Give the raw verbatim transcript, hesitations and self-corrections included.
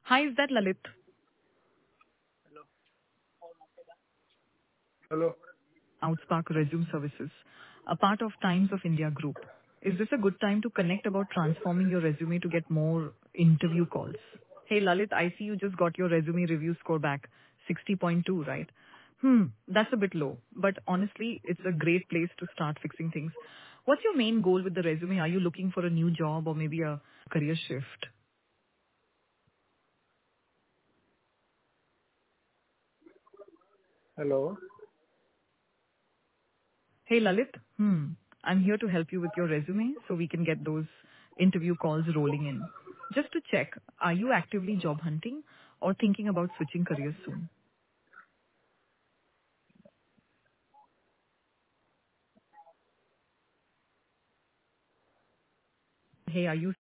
Hi, is that Lalit? Hello. Outspark Resume Services, a part of Times of India Group. Is this a good time to connect about transforming your resume to get more interview calls? Hey, Lalit, I see you just got your resume review score back, sixty point two, right? Hmm, that's a bit low, but honestly, it's a great place to start fixing things. What's your main goal with the resume? Are you looking for a new job or maybe a career shift? Hello. Hey, Lalit. Hmm. I'm here to help you with your resume so we can get those interview calls rolling in. Just to check, are you actively job hunting or thinking about switching careers soon? Hey, are you